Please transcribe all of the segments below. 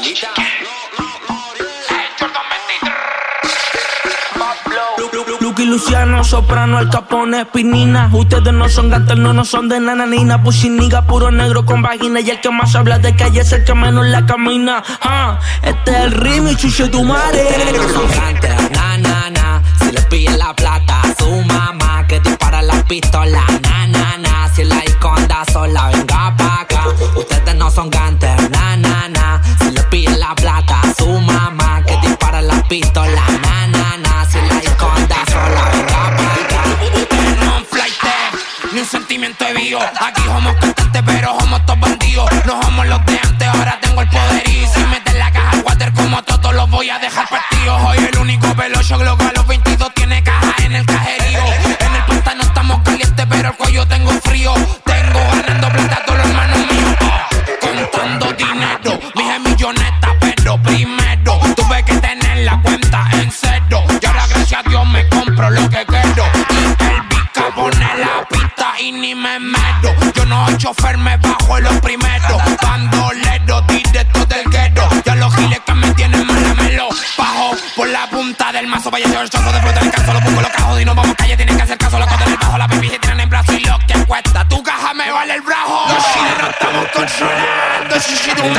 Lucky Luciano, Soprano, Al Capone, Espinina. Ustedes no son gangsters, no son de nananina. Puchiniga, puro negro con vagina. Y el que más habla de calle es el que menos la camina. Este es el ritmo y chuche tu madre. No son gangsters, na. Si les pilla la plata a su mamá, que dispara la pistola, na. Si la disco anda sola, venga pa' acá. Ustedes no son gangsters, na. Si les pilla la plata a su mamá, que dispara la pistola, na. Si la disco anda sola, venga pa' acá. Ustedes no son flight, ni un sentimiento de vivo. Aquí somos cantantes, pero somos todos bandidos. No somos los de antes, ahora tengo el poderío. Si meten la caja al water como todos los voy a dejar partidos. Hoy el único velocio loco a los 22 tiene caja en el cajerío. En el pantano estamos calientes, pero el cuello tengo frío. Tengo ganando plata todos los hermanos míos. Contando dinero, dije milloneta, pero primero tuve que tener la cuenta en cero. Y ahora gracias a Dios me compro lo que quiero. Y el Vica pone la pista y ni me meto. Yo no soy chofer, me bajo en los primeros. Bandolero, directo del guero. Ya los giles que me tienen mala me lo bajo por la punta del mazo. Vaya yo el chozo de fruta en el caso. Lo pongo los cajos y no vamos calle. Tienen que hacer caso, los cotos en el bajo. La baby se tiran en brazo y lo que cuesta tu caja me vale el brazo. Los chilenos estamos controlando. Si tu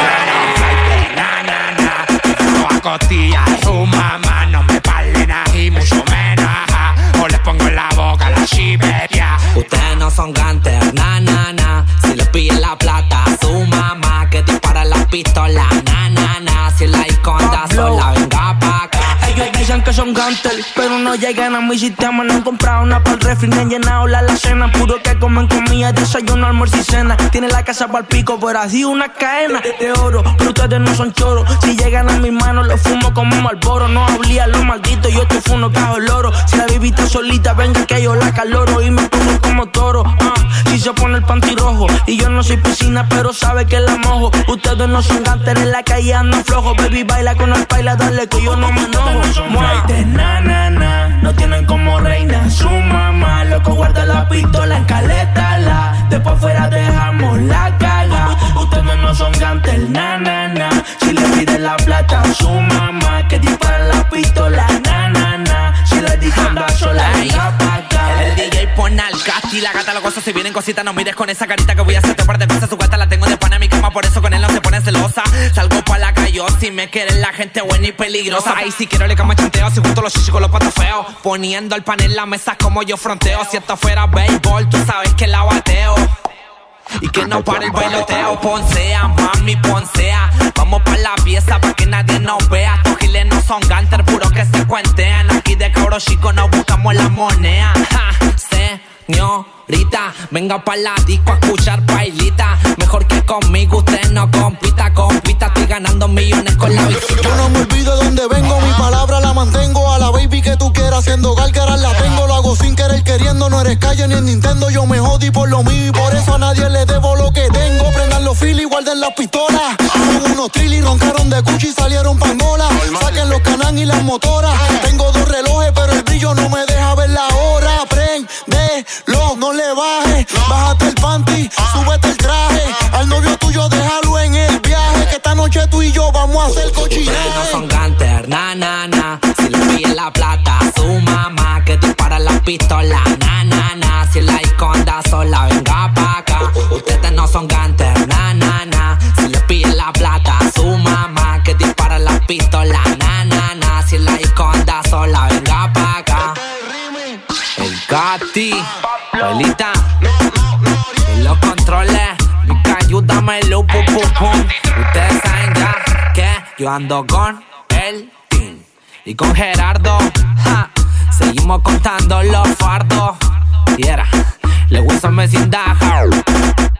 na. A costilla de su mamá. No me parlen ahí, mucho menos. O les pongo en la boca la chiveria. Ustedes no son gangsters, na. Si les pillan la plata a su mamá, que dispara la pistola, na. Si la disco anda sola, venga pa' acá. Ellos dicen que son gangsters, pero no llegan a mi sistema. No han comprado una para el refri, ni han llenado la alacena. Puro que comen comida, desayuno, almuerzo y cena. Tiene la casa para el pico, pero así una cadena de oro. Pero ustedes no son choros. Si llegan a mis manos, los fumo como un Marlboro. No hablía los malditos, yo te fumo cajo el oro. Si la vivita solita, venga que yo la caloro. Y me pongo como toro. Si se pone el panty rojo. Y yo no soy piscina, pero sabe que la mojo. Ustedes no son gangsters, en la calle andan flojos. Baby, baila con el paila, dale que yo no me enojo. No son flightes, na. No tienen como reina su mamá. Loco, guarda la pistola, escalétala. Después fuera dejamos la caga. Ustedes no son gangsters, na. Si le piden la plata a su mamá, que dispara la pistola, na. Si le dicen anda sola, venga pa' acá. El DJ pone al gas y la gata lo goza. Si vienen cositas, no mires con esa carita que voy a hacerte un par de cosas. Su gata la tengo de pana en mi cama, por eso con él no se pone celosa. Salgo pa' la calle, si me quieren la gente buena y peligrosa. Ay, si quiero le cama chanteo, si junto los chichis con los patos feos. Poniendo el pan en la mesa como yo fronteo. Si esto fuera béisbol, tú sabes que la bateo. Y que no pare el bailoteo. Poncea, mami, poncea. Vamos pa' la pieza pa' que nadie nos vea. Estos giles no son gangsters, puro que se cuentean. Aquí de cabros chicos nos buscamos la moneda. Señorita, venga pa' la disco a escuchar bailita. Mejor que conmigo usted no compita. Estoy ganando millones con la visita. Yo no me olvido de donde vengo, mi palabra la mantengo. A la baby que tú quieras, haciendo gárgaras la tengo. Lo hago sin querer queriendo, no eres calle ni en Nintendo. Yo me jodí por lo mío y por eso a nadie le debo lo que tengo. Prendan los filis y guarden las pistolas. Son unos trillis, roncaron de cuchi y salieron pangola. Saquen los canán y las motoras. Tengo 2 relojes, pero el brillo no me deja ver la hora. Prendelo, no le bajes. Bájate el panty, súbete el traje. Al novio tuyo déjalo en el viaje. Que esta noche tú y yo vamos a hacer cochinaje. Ustedes no son gangsters, na. Si le piden la plata a su mamá, que dispara la pistola, na. Si la disco anda sola, venga pa' acá. Ustedes no son gangsters, na. Si le piden la plata a su mamá, que dispara la pistola, na. Si la disco anda sola, venga pa' acá. El Gatti, Pailita, en los controles, Mica, ayúdamelo, pum. Ustedes saben ya que yo ando con el team y con Gerardo. Seguimos contando los fardos. Y era, le gusta me sin daja.